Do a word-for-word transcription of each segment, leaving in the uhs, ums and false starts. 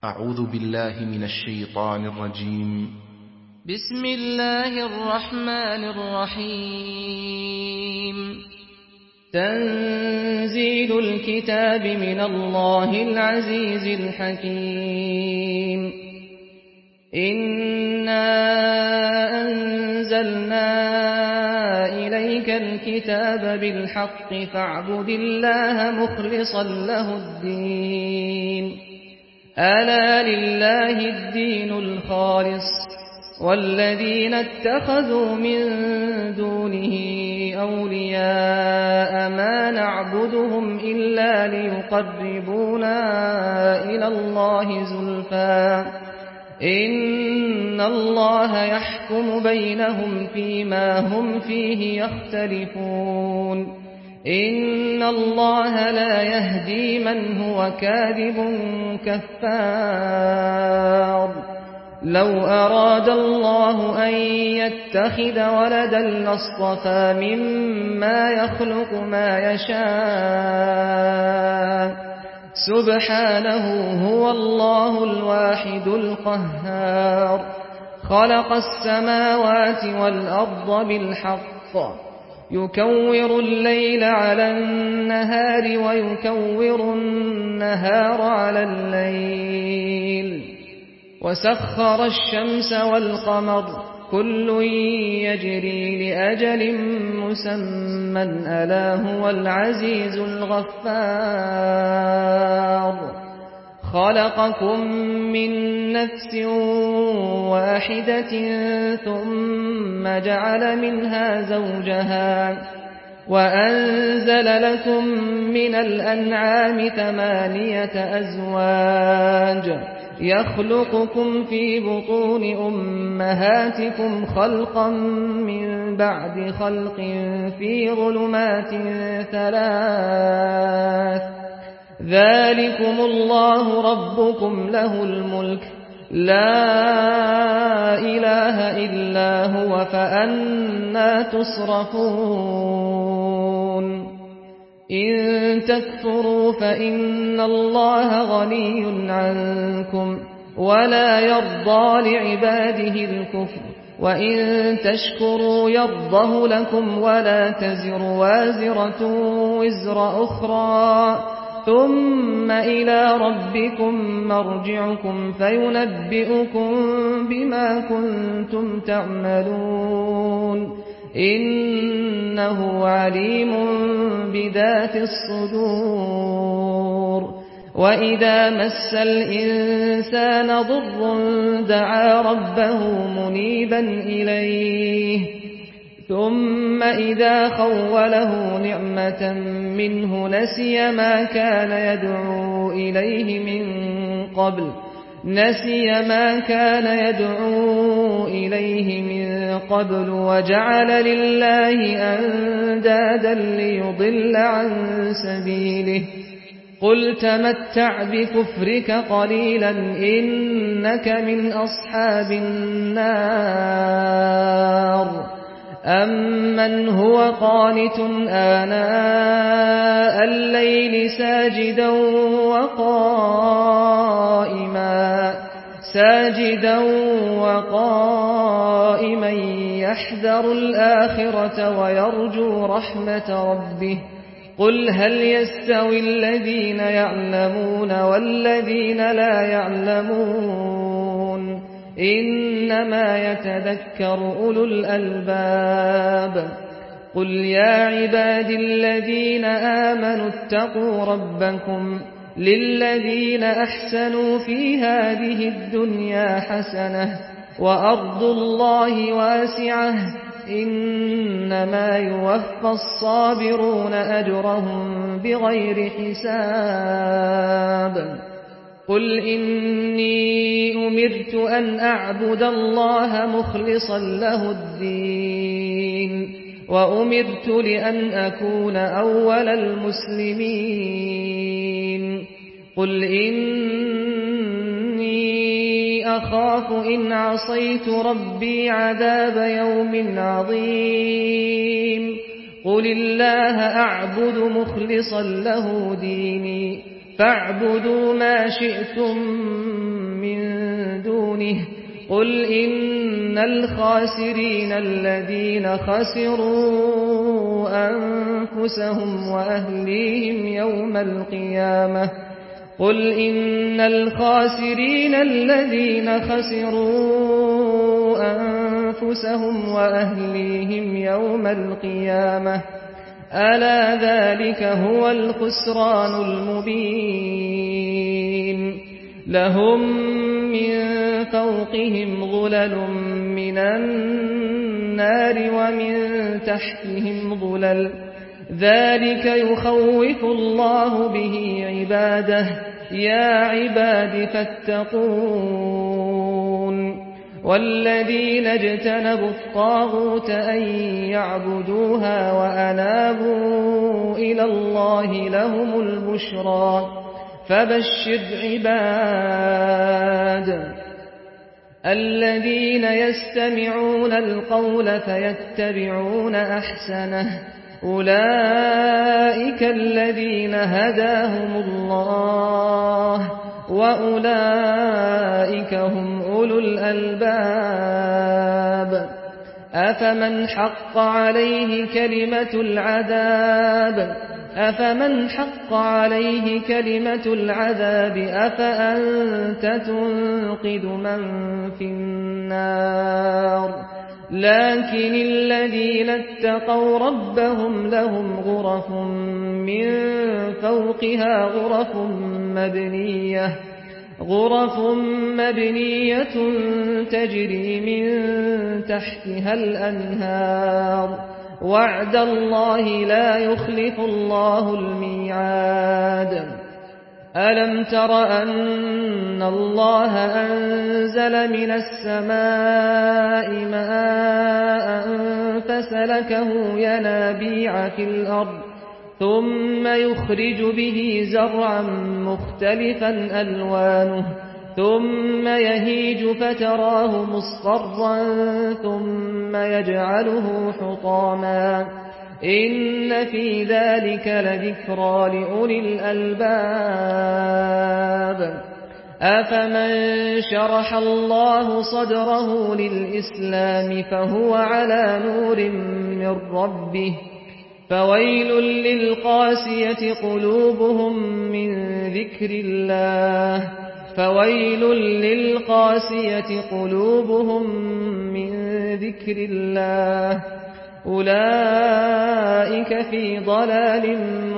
أعوذ بالله من الشيطان الرجيم. بسم الله الرحمن الرحيم. تنزيل الكتاب من الله العزيز الحكيم. إنا أنزلنا إليك الكتاب بالحق فاعبد الله مخلصا له الدين. ألا لله الدين الخالص والذين اتخذوا من دونه أولياء ما نعبدهم إلا ليقربونا إلى الله زلفى إن الله يحكم بينهم فيما هم فيه يختلفون. إن الله لا يهدي من هو كاذب كفار. لو أراد الله أن يتخذ ولدا لاصطفى مما يخلق ما يشاء سبحانه هو الله الواحد القهار. خلق السماوات والأرض بالحق يكور الليل على النهار ويكور النهار على الليل وسخر الشمس والقمر كل يجري لأجل مسمى ألا هو العزيز الغفار. خلقكم من نفس واحدة ثم جعل منها زوجها وأنزل لكم من الأنعام ثمانية أزواج يخلقكم في بطون أمهاتكم خلقا من بعد خلق في ظلمات ثلاث ذلكم الله ربكم له الملك لا إله إلا هو فأنى تصرفون. إن تكفروا فإن الله غني عنكم ولا يرضى لعباده الكفر وإن تشكروا يرضه لكم ولا تزر وازرة وزر أخرى ثم إلى ربكم مرجعكم فينبئكم بما كنتم تعملون إنه عليم بذات الصدور. وإذا مس الإنسان ضر دعا ربه منيبا إليه ثم إذا خوله نعمة منه نسي ما كان يدعو إليه من قبل نسي ما كان يدعو إليه من قبل وجعل لله أندادا ليضل عن سبيله. قل تمتع بكفرك قليلا إنك من أصحاب النار. أمن هو قانت آناء الليل ساجدا وقائما ساجدا وقائما يحذر الآخرة ويرجو رحمة ربه. قل هل يستوي الذين يعلمون والذين لا يعلمون إنما يتذكر أولو الألباب. قل يا عبادي الذين آمنوا اتقوا ربكم للذين أحسنوا في هذه الدنيا حسنة وأرض الله واسعة إنما يوفى الصابرون أجرهم بغير حساب. قل إني أمرت أن أعبد الله مخلصا له الدين وأمرت لأن أكون أول المسلمين. قل إني أخاف إن عصيت ربي عذاب يوم عظيم. قل الله أعبد مخلصا له ديني فاعبدوا ما شئتم دونه قل إن الخاسرين الذين خسروا أنفسهم وأهليهم يوم القيامة قل إن الخاسرين الذين خسروا أنفسهم وأهليهم يوم القيامة ألا ذلك هو الخسران المبين لهم من فوقهم ظلل من النار ومن تحتهم ظلل ذلك يخوف الله به عباده يا عباد فاتقون والذين اجتنبوا الطاغوت أن يعبدوها وأنابوا إلى الله لهم البشرى فبشر عباد الذين يستمعون القول فيتبعون أحسنه أولئك الذين هداهم الله وأولئك هم أولو الألباب أفمن حق عليه كلمة العذاب أفمن حق عليه كلمة العذاب أفأنت تنقذ من في النار لكن الذين اتقوا ربهم لهم غرف من فوقها غرف مبنية غرف مبنية تجري من تحتها الأنهار وعد الله لا يخلف الله الميعاد ألم تر أن الله أنزل من السماء ماء فسلكه ينابيع في الأرض ثم يخرج به زرعا مختلفا ألوانه ثم يهيج فتراه مصفرا ثم يجعله حطاما إن في ذلك لذكرى لأولي الألباب أفمن شرح الله صدره للإسلام فهو على نور من ربه فويل للقاسية قلوبهم من ذكر الله فويل للقاسية قلوبهم من ذكر الله أولئك في ضلال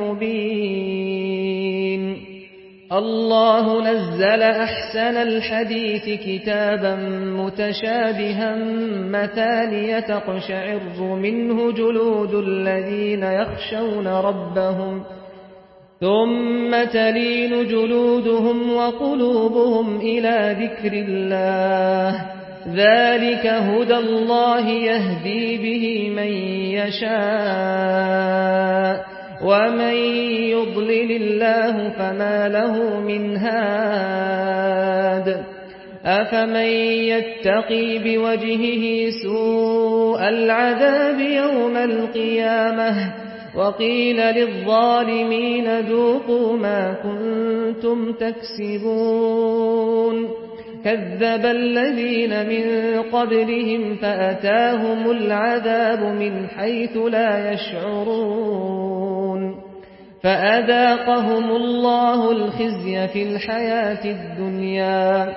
مبين الله نزل أحسن الحديث كتابا متشابها مثانية تقشعر منه جلود الذين يخشون ربهم ثم تلين جلودهم وقلوبهم إلى ذكر الله ذلك هدى الله يهدي به من يشاء ومن يضلل الله فما له من هاد أفمن يتقي بوجهه سوء العذاب يوم القيامة وقيل للظالمين ذوقوا ما كنتم تكسبون كذب الذين من قبلهم فأتاهم العذاب من حيث لا يشعرون فأذاقهم الله الخزي في الحياة الدنيا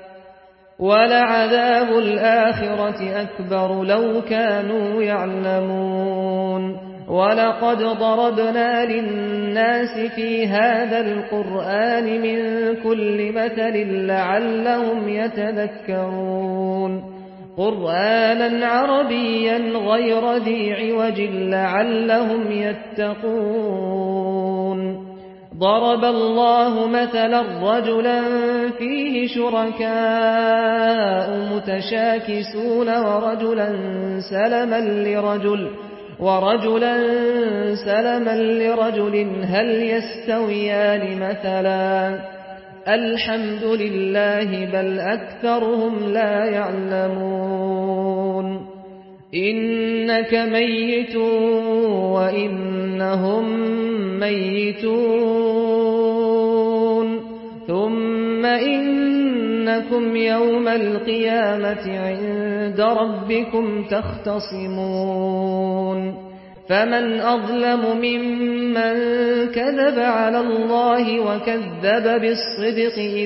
ولعذاب الآخرة أكبر لو كانوا يعلمون ولقد ضربنا للناس في هذا القرآن من كل مثل لعلهم يتذكرون قرآنا عربيا غير ذي عوج لعلهم يتقون ضرب الله مثلا رجلا فيه شركاء متشاكسون ورجلا سلما لرجل ورجلا سلما لرجل هل يستويان مثلا الحمد لله بل أكثرهم لا يعلمون إنك ميت وإنهم ميتون ثم إن إنكم يوم القيامة عند ربكم تختصمون فمن أظلم ممن كذب على الله وكذب بالصدق إذ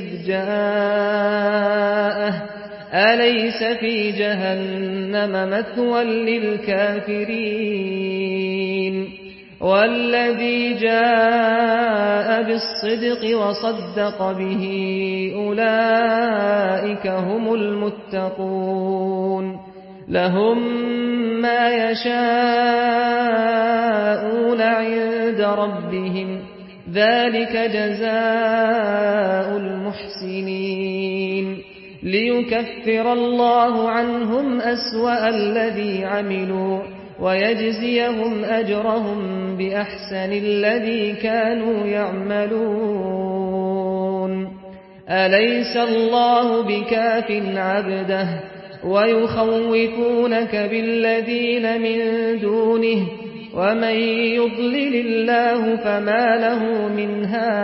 جاءه أليس في جهنم مثوى للكافرين والذي جاء بالصدق وصدق به أولئك هم المتقون لهم ما يشاءون عند ربهم ذلك جزاء المحسنين ليكفر الله عنهم أسوأ الذي عملوا ويجزيهم أجرهم بأحسن الذي كانوا يعملون أليس الله بكاف عبده ويخوفونك بالذين من دونه ومن يضلل الله فما له من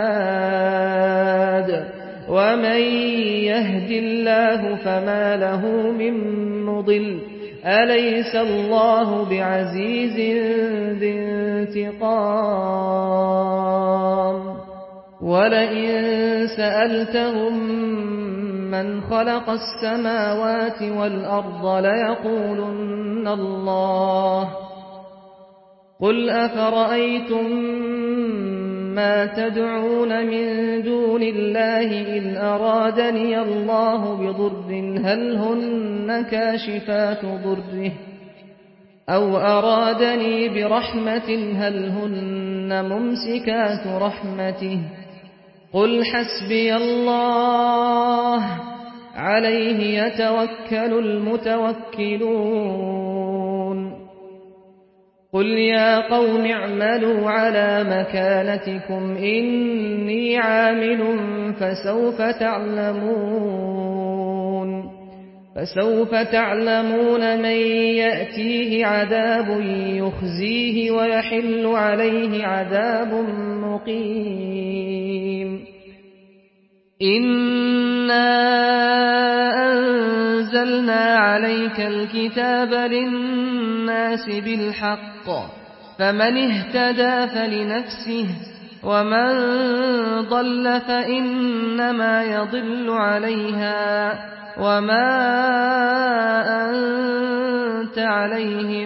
هاد ومن يهد الله فما له من مضل أليس الله بعزيز ذي انتقام ولئن سألتهم من خلق السماوات والأرض ليقولن الله قل أفرأيتم ما تدعون من دون الله إن أرادني الله بضر هل هن كاشفات ضره أو أرادني برحمة هل هن ممسكات رحمته قل حسبي الله عليه يتوكل المتوكلون قل يا قوم اعملوا على مكانتكم إني عامل فسوف تعلمون فسوف تعلمون من يأتيه عذاب يخزيه ويحل عليه عذاب مقيم إنا أنزلنا عليك الكتاب للناس بالحق فمن اهتدى فلنفسه ومن ضل فإنما يضل عليها وما أنت عليهم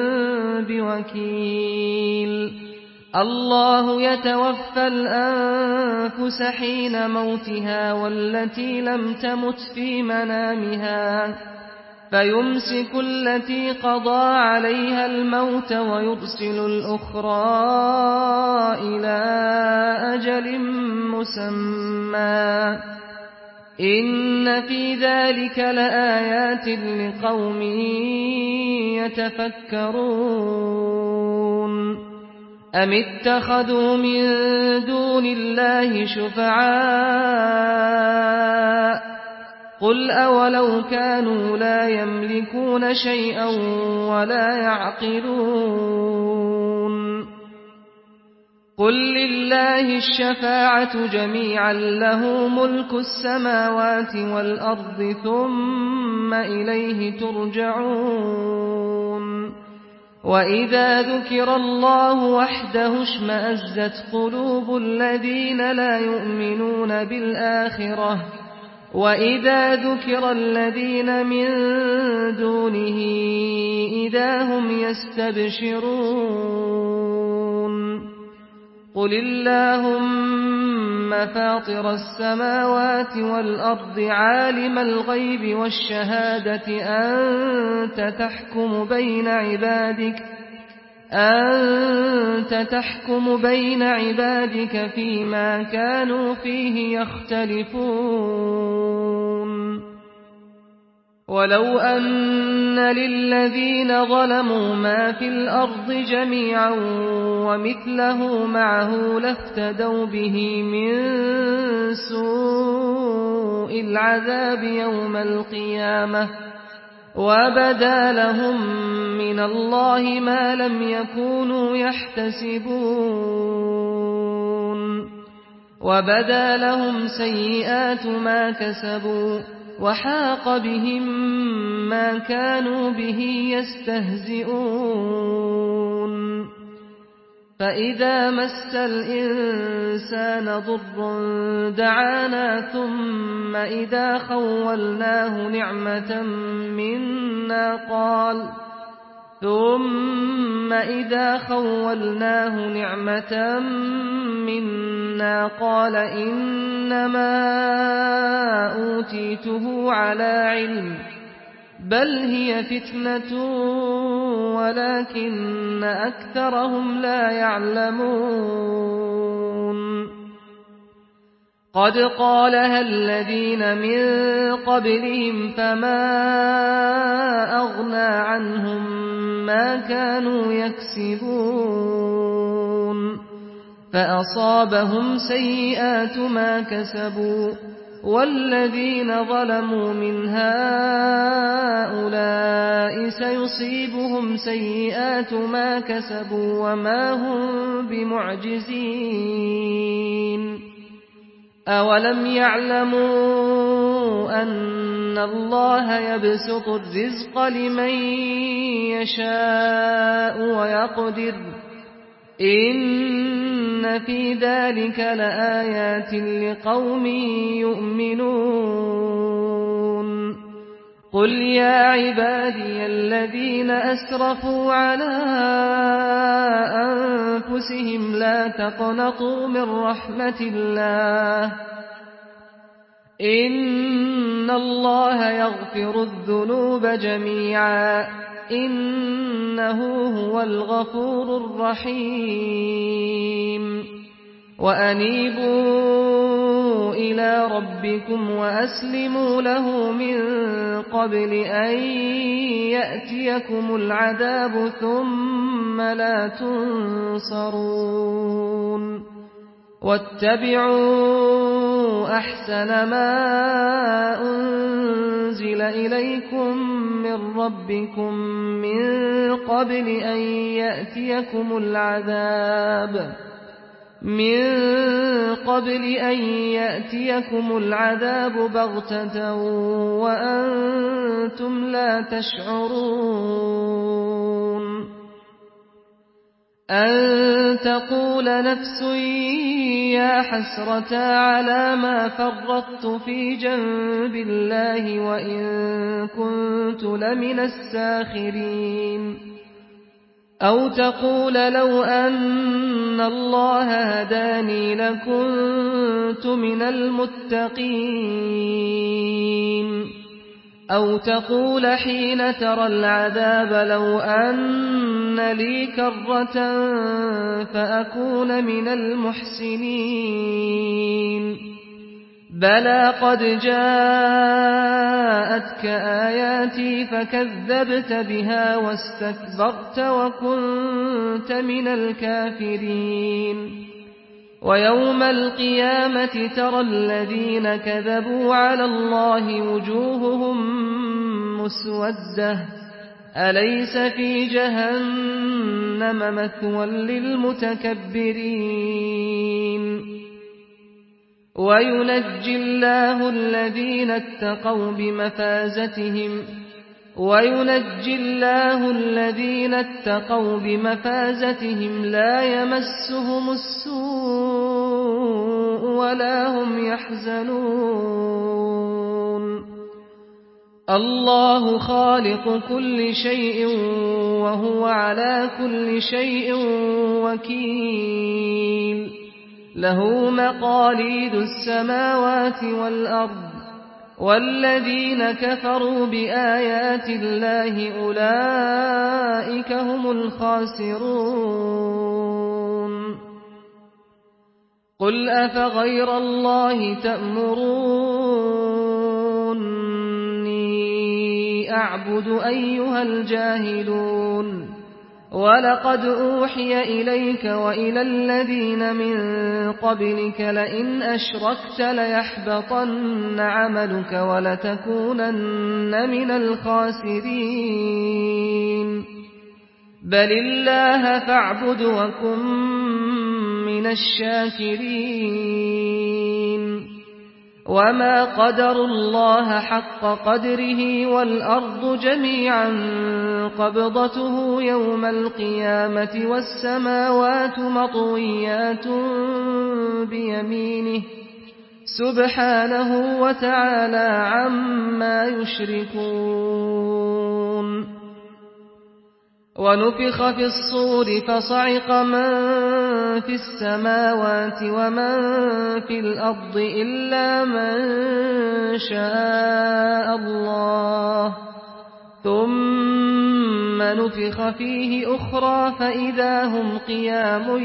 بوكيل الله يتوفى الأنفس حين موتها والتي لم تمت في منامها فيمسك التي قضى عليها الموت ويرسل الأخرى إلى أجل مسمى إن في ذلك لآيات لقوم يتفكرون أم اتخذوا من دون الله شفعاء قل أولو كانوا لا يملكون شيئا ولا يعقلون قل لله الشفاعة جميعا له ملك السماوات والأرض ثم إليه ترجعون وإذا ذكر الله وحده اشمأزت قلوب الذين لا يؤمنون بالآخرة وإذا ذكر الذين من دونه إذا هم يستبشرون قل اللهم فاطر السماوات والأرض عالم الغيب والشهادة أنت تحكم بين عبادك أنت تحكم بين عبادك فيما كانوا فيه يختلفون ولو أن للذين ظلموا ما في الأرض جميعا ومثله معه لافتدوا به من سوء العذاب يوم القيامة وبدا لهم من الله ما لم يكونوا يحتسبون وبدا لهم سيئات ما كسبوا وحاق بهم ما كانوا به يستهزئون فإذا مس الإنسان ضر دعانا ثم إذا خولناه نعمة منا قال ثم إذا خولناه نعمة منا قال إنما أوتيته على علم بل هي فتنة ولكن أكثرهم لا يعلمون قد قالها الذين من قبلهم فما أغنى عنهم ما كانوا يكسبون فأصابهم سيئات ما كسبوا والذين ظلموا من هؤلاء سيصيبهم سيئات ما كسبوا وما هم بمعجزين أولم يعلموا أن الله يبسط الرزق لمن يشاء ويقدر إن في ذلك لآيات لقوم يؤمنون قل يا عبادي الذين أسرفوا على أنفسهم لا تقنطوا من رحمة الله إن الله يغفر الذنوب جميعا إنه هو الغفور الرحيم وأنيبوا إلى ربكم وأسلموا له من قبل أن يأتيكم العذاب ثم لا تنصرون واتبعوا أحسن ما أنزل إليكم من ربكم من قبل أن يأتيكم العذاب من قبل أن يأتيكم العذاب بغتة وأنتم لا تشعرون أن تقول نفس يا حسرة على ما فرطت في جنب الله وإن كنت لمن الساخرين أو تقول لو أن الله هداني لكنت من المتقين أو تقول حين ترى العذاب لو أن لي كرة فأكون من المحسنين بلى قد جاءتك آياتي فكذبت بها واستكبرت وكنت من الكافرين ويوم القيامة ترى الذين كذبوا على الله وجوههم مسودة أليس في جهنم مثوى للمتكبرين وينجي الله الذين اتقوا بمفازتهم وينجي الله الذين اتقوا بمفازتهم لا يمسهم السوء ولا هم يحزنون الله خالق كل شيء وهو على كل شيء وكيل له مقاليد السماوات والأرض والذين كفروا بآيات الله أولئك هم الخاسرون قل أفغير الله تأمروني أعبد أيها الجاهلون ولقد أوحي إليك وإلى الذين من قبلك لئن أشركت ليحبطن عملك ولتكونن من الخاسرين بل الله فاعبد وكن من الشاكرين وما قدروا الله حق قدره والأرض جميعا قبضته يوم القيامة والسماوات مطويات بيمينه سبحانه وتعالى عما يشركون ونفخ في الصور فصعق من في السماوات ومن في الأرض إلا من شاء الله ثم نفخ فيه أخرى فإذا هم قيام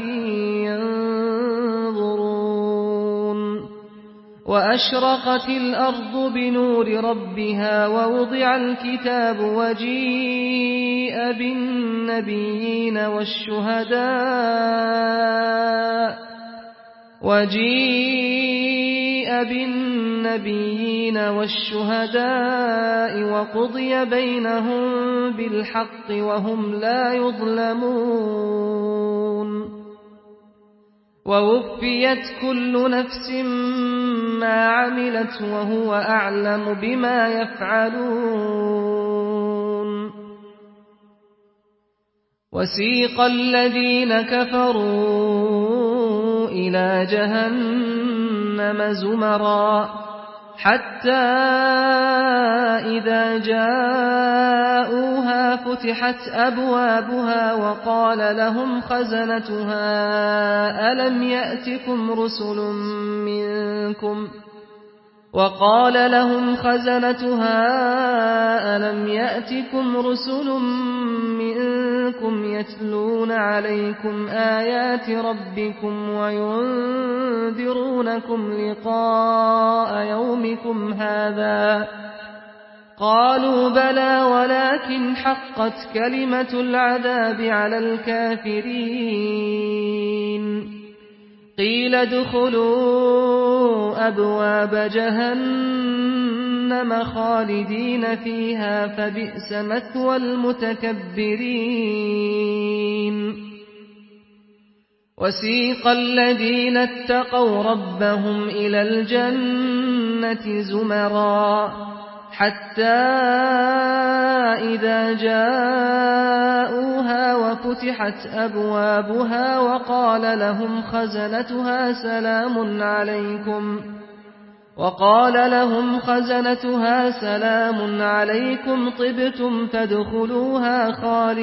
ينظرون وأشرقت الأرض بنور ربها ووضع الكتاب وجيء بالنبيين والشهداء وجيء بالنبيين والشهداء وقضي بينهم بالحق وهم لا يظلمون ووفيت كل نفس ما عملت وهو أعلم بما يفعلون وسيق الذين كفروا إلى جهنم زمرا حتى إذا جاءوها فتحت أبوابها وقال لهم خزنتها ألم يأتكم رسل منكم وقال لهم خزنتها ألم يأتكم رسل منكم يتلون عليكم آيات ربكم وينذرونكم لقاء يومكم هذا قالوا بلى ولكن حقت كلمة العذاب على الكافرين قيل ادخلوا أبواب جهنم خالدين فيها فبئس مثوى المتكبرين وسيق الذين اتقوا ربهم إلى الجنة زمرا حتى إذا جاءوها وفتحت أبوابها وقال لهم خزنتها سلام عليكم وقال لهم خزنتها سلام عليكم طبتم فادخلوها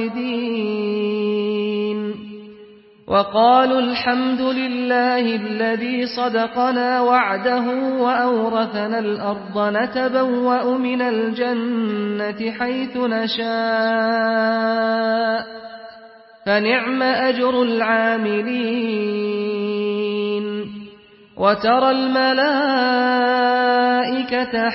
خالدين وقالوا الحمد لله الذي صدقنا وعده وأورثنا الأرض نتبوأ من الجنة حيث نشاء فنعم أجر العاملين وترى الملائكة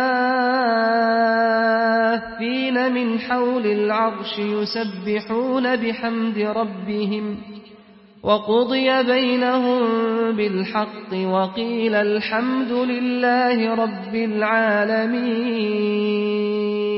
حافين من حول العرش يسبحون بحمد ربهم وقضي بينهم بالحق وقيل الحمد لله رب العالمين